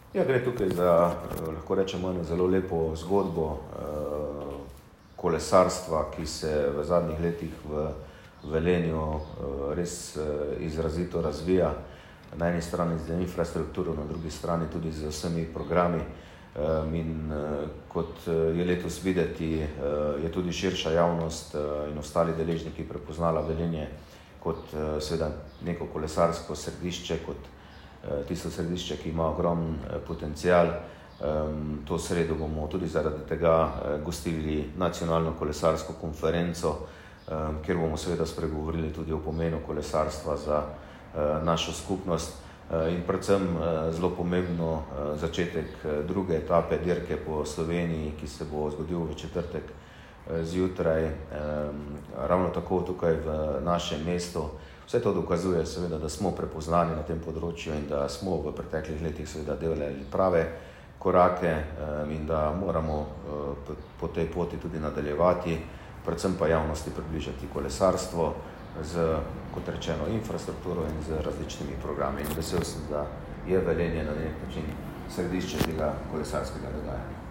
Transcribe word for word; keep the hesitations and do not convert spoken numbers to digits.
Ja, gre tukaj za, lahko rečemo, eno zelo lepo zgodbo kolesarstva, ki se v zadnjih letih v Velenju res izrazito razvija. Na eni strani z infrastrukturo, na drugi strani tudi z vsemi programi. In kot je letos videti, je tudi širša javnost in ostali deležniki prepoznala Velenje kot seveda neko kolesarsko središče, kot tisto središče, ki ima ogromen potencial. To sredo bomo tudi zaradi tega gostili nacionalno kolesarsko konferenco, kjer bomo seveda spregovorili tudi o pomenu kolesarstva za našo skupnost in predvsem zelo pomembno začetek druge etape dirke po Sloveniji, ki se bo zgodil v četrtek zjutraj, ravno tako tukaj v našem mestu. Vse to dokazuje seveda, da smo prepoznani na tem področju in da smo v preteklih letih seveda delali prave korake in da moramo po tej poti tudi nadaljevati, predvsem pa javnosti približati kolesarstvo z, kot rečeno, infrastrukturo in z različnimi programi. In vesel sem, da je Velenje na nek način središče tega kolesarskega dogajanja.